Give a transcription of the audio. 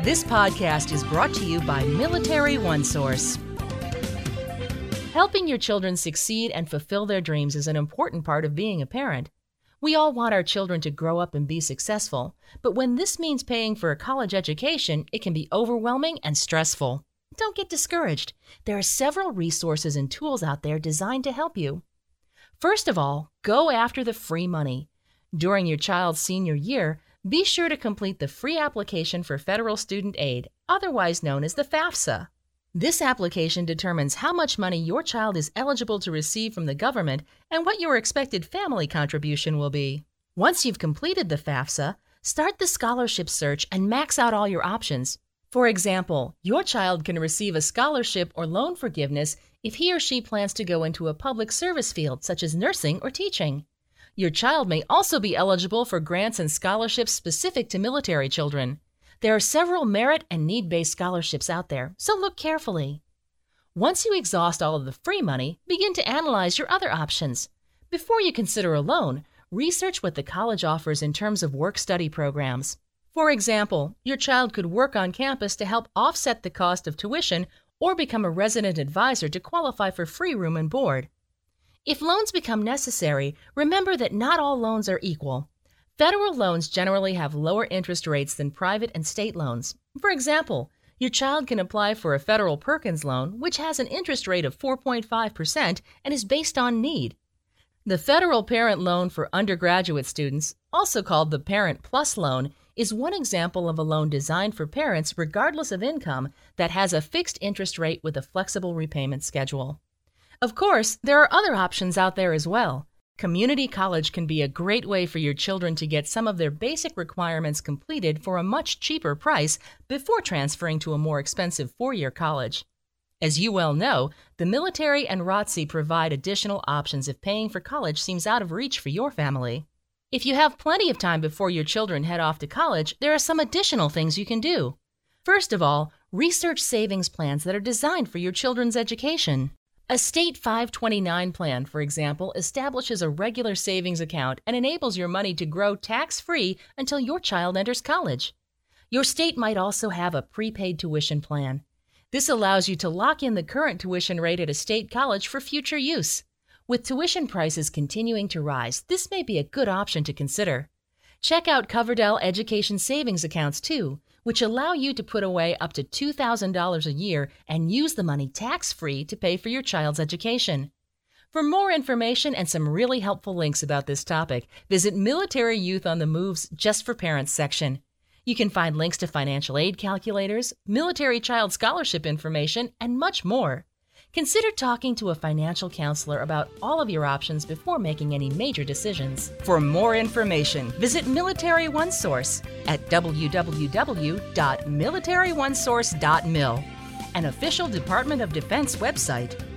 This podcast is brought to you by Military OneSource. Helping your children succeed and fulfill their dreams is an important part of being a parent. We all want our children to grow up and be successful, but when this means paying for a college education, it can be overwhelming and stressful. Don't get discouraged. There are several resources and tools out there designed to help you. First of all, go after the free money. During your child's senior year, be sure to complete the free application for federal student aid, otherwise known as the FAFSA. This application determines how much money your child is eligible to receive from the government and what your expected family contribution will be. Once you've completed the FAFSA, start the scholarship search and max out all your options. For example, your child can receive a scholarship or loan forgiveness if he or she plans to go into a public service field such as nursing or teaching. Your child may also be eligible for grants and scholarships specific to military children. There are several merit and need-based scholarships out there, so look carefully. Once you exhaust all of the free money, begin to analyze your other options. Before you consider a loan, research what the college offers in terms of work-study programs. For example, your child could work on campus to help offset the cost of tuition or become a resident advisor to qualify for free room and board. If loans become necessary, remember that not all loans are equal. Federal loans generally have lower interest rates than private and state loans. For example, your child can apply for a federal Perkins loan, which has an interest rate of 4.5% and is based on need. The Federal Parent Loan for undergraduate students, also called the Parent Plus Loan, is one example of a loan designed for parents regardless of income that has a fixed interest rate with a flexible repayment schedule. Of course, there are other options out there as well. Community college can be a great way for your children to get some of their basic requirements completed for a much cheaper price before transferring to a more expensive four-year college. As you well know, the military and ROTC provide additional options if paying for college seems out of reach for your family. If you have plenty of time before your children head off to college, there are some additional things you can do. First of all, research savings plans that are designed for your children's education. A state 529 plan, for example, establishes a regular savings account and enables your money to grow tax-free until your child enters college. Your state might also have a prepaid tuition plan. This allows you to lock in the current tuition rate at a state college for future use. With tuition prices continuing to rise, this may be a good option to consider. Check out Coverdell Education Savings Accounts too, which allow you to put away up to $2,000 a year and use the money tax-free to pay for your child's education. For more information and some really helpful links about this topic, visit Military Youth on the Move's Just for Parents section. You can find links to financial aid calculators, military child scholarship information, and much more. Consider talking to a financial counselor about all of your options before making any major decisions. For more information, visit Military OneSource at www.militaryonesource.mil, an official Department of Defense website.